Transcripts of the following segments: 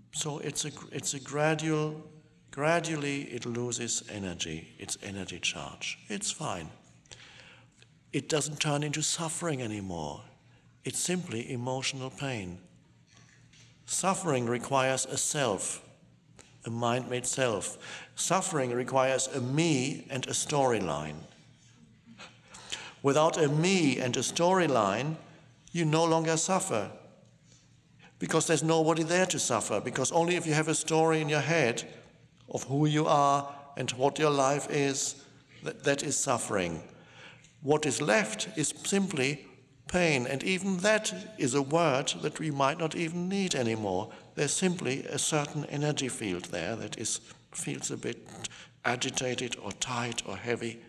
So it's a gradually it loses energy, its energy charge. It's fine. It doesn't turn into suffering anymore. It's simply emotional pain. Suffering requires a self, a mind-made self. Suffering requires a me and a storyline. Without a me and a storyline, you no longer suffer. Because there's nobody there to suffer. Because only if you have a story in your head of who you are and what your life is, that is suffering. What is left is simply pain, and even that is a word that we might not even need anymore. There's simply a certain energy field there that feels a bit agitated or tight or heavy.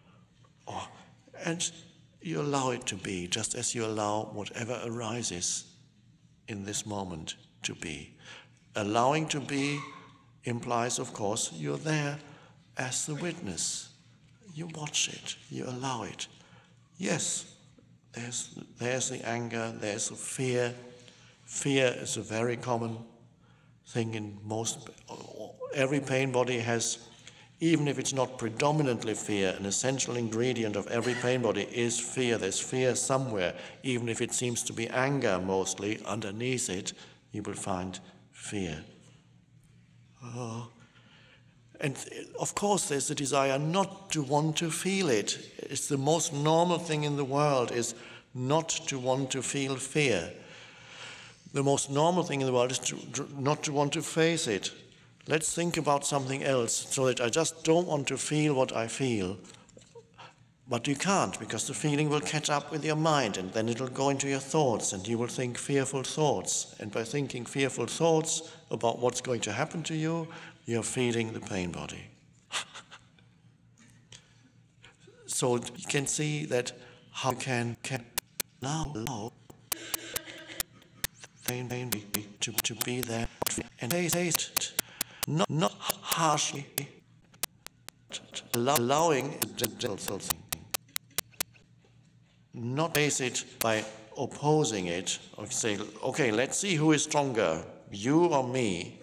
And you allow it to be, just as you allow whatever arises in this moment to be. Allowing to be implies, of course, you're there as the witness. You watch it, you allow it. Yes, there's the anger, there's the fear. Fear is a very common thing in every pain body has, even if it's not predominantly fear, an essential ingredient of every pain body is fear. There's fear somewhere, even if it seems to be anger mostly, underneath it, you will find fear. And of course there's the desire not to want to feel it. It's the most normal thing in the world is not to want to feel fear. The most normal thing in the world is not to want to face it. Let's think about something else so that I just don't want to feel what I feel. But you can't, because the feeling will catch up with your mind and then it'll go into your thoughts and you will think fearful thoughts. And by thinking fearful thoughts about what's going to happen to you, you're feeding the pain body. So you can see that how you can allow pain to be there and taste it, not harshly, allowing it, not face it by opposing it, or say, okay, let's see who is stronger, you or me.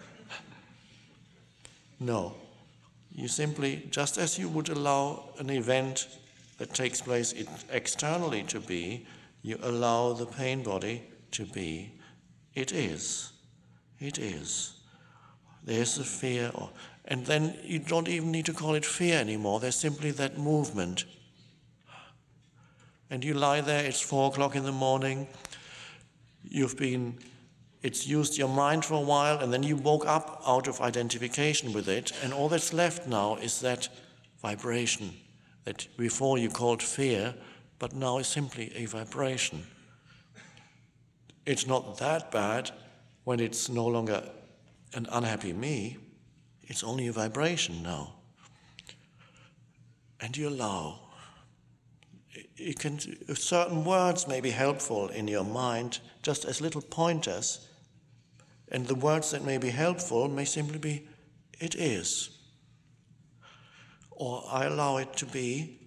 No. You simply, just as you would allow an event that takes place externally to be, you allow the pain body to be. It is. It is. There's the fear, and then you don't even need to call it fear anymore. There's simply that movement. And you lie there, it's 4 o'clock in the morning, it's used your mind for a while, and then you woke up out of identification with it, and all that's left now is that vibration that before you called fear, but now is simply a vibration. It's not that bad when it's no longer an unhappy me, it's only a vibration now. And you allow. Certain words may be helpful in your mind, just as little pointers, and the words that may be helpful may simply be, it is. Or I allow it to be.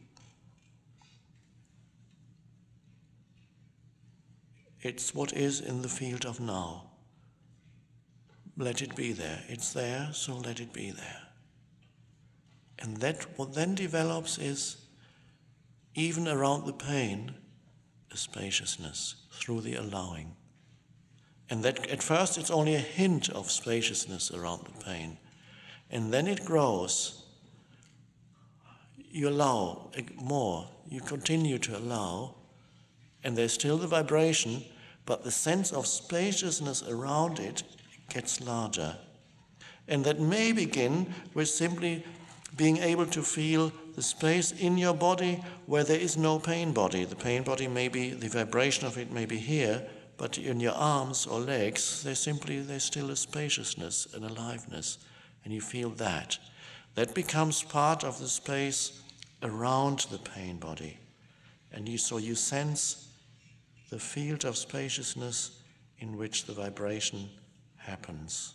It's what is in the field of now. Let it be there. It's there, so let it be there. And that what then develops is, even around the pain, a spaciousness through the allowing. And that at first it's only a hint of spaciousness around the pain. And then it grows. You allow more. You continue to allow. And there's still the vibration, but the sense of spaciousness around it gets larger. And that may begin with simply being able to feel the space in your body where there is no pain body. The pain body may be, the vibration of it may be here, but in your arms or legs, there's still a spaciousness, an aliveness, and you feel that. That becomes part of the space around the pain body. And so you sense the field of spaciousness in which the vibration happens.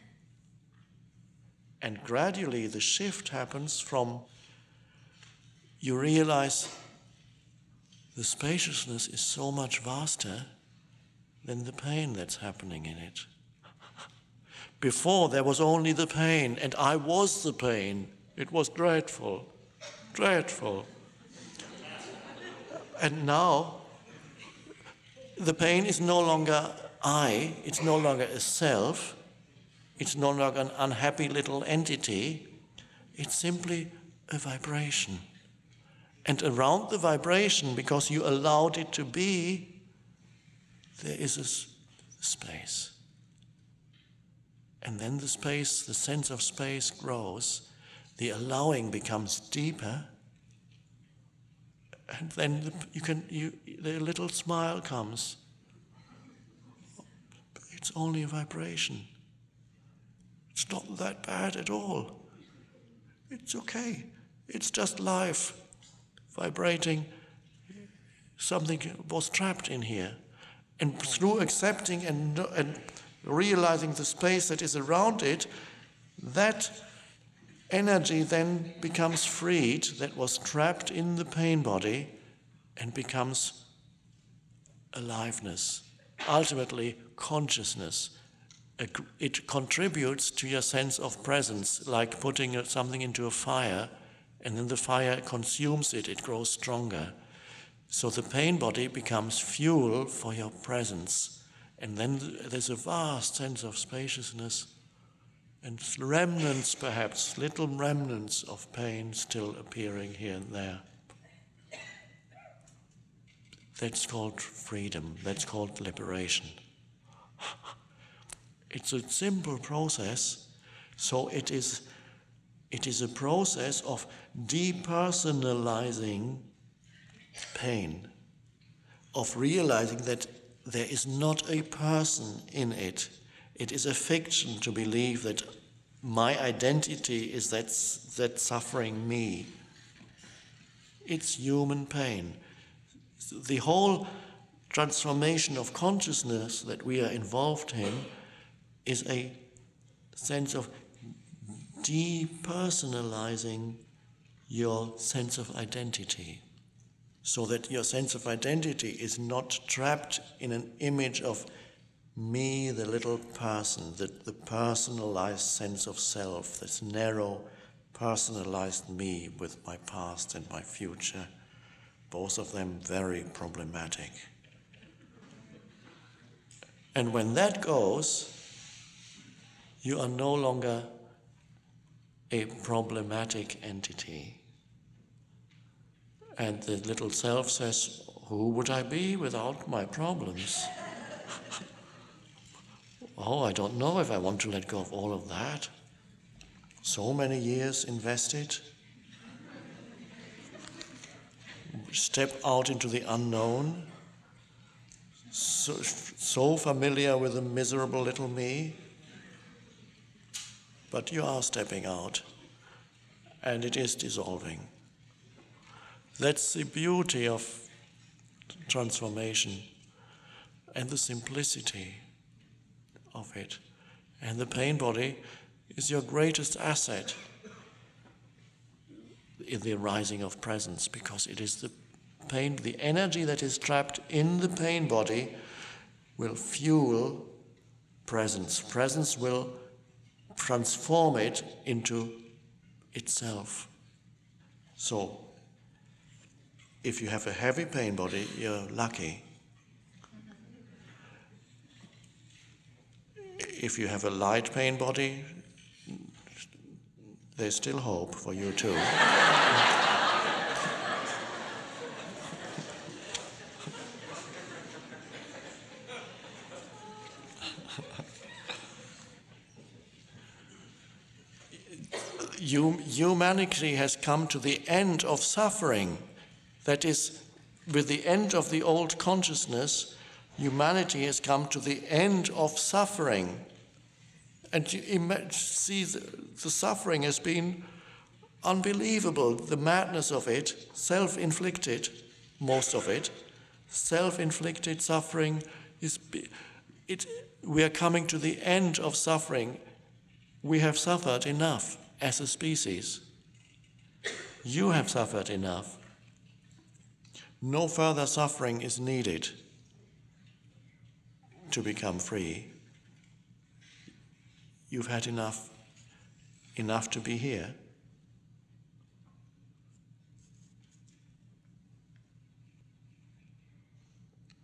And gradually the shift happens from, you realize the spaciousness is so much vaster than the pain that's happening in it. Before there was only the pain, and I was the pain. It was dreadful, dreadful. And now the pain is no longer I, it's no longer a self, it's no longer an unhappy little entity, it's simply a vibration. And around the vibration, because you allowed it to be, there is a space. And then the space, the sense of space grows, the allowing becomes deeper, and then the little smile comes. It's only a vibration. It's not that bad at all. It's okay. It's just life vibrating. Something was trapped in here. And through accepting and realizing the space that is around it, that energy then becomes freed, that was trapped in the pain body, and becomes aliveness, ultimately consciousness. It contributes to your sense of presence, like putting something into a fire, and then the fire consumes it, it grows stronger. So the pain body becomes fuel for your presence, and then there's a vast sense of spaciousness, and remnants, perhaps, little remnants of pain still appearing here and there. That's called freedom, that's called liberation. It's a simple process, so it is a process of depersonalizing pain, of realizing that there is not a person in it. It is a fiction to believe that my identity is that suffering me. It's human pain. The whole transformation of consciousness that we are involved in is a sense of depersonalizing your sense of identity, so that your sense of identity is not trapped in an image of me, the little person, the personalized sense of self, this narrow, personalized me with my past and my future, both of them very problematic. And when that goes, you are no longer a problematic entity. And the little self says, who would I be without my problems? Oh, I don't know if I want to let go of all of that. So many years invested. Step out into the unknown. So familiar with the miserable little me. But you are stepping out, and it is dissolving. That's the beauty of transformation and the simplicity of it. And the pain body is your greatest asset in the arising of presence, because it is the pain, the energy that is trapped in the pain body will fuel presence. Presence will transform it into itself. So, if you have a heavy pain body, you're lucky. If you have a light pain body, there's still hope for you too. Humanity has come to the end of suffering. That is, with the end of the old consciousness, humanity has come to the end of suffering. And you see, the suffering has been unbelievable. The madness of it, self-inflicted, most of it, self-inflicted suffering we are coming to the end of suffering. We have suffered enough as a species. You have suffered enough. No further suffering is needed to become free. you've had enough to be here.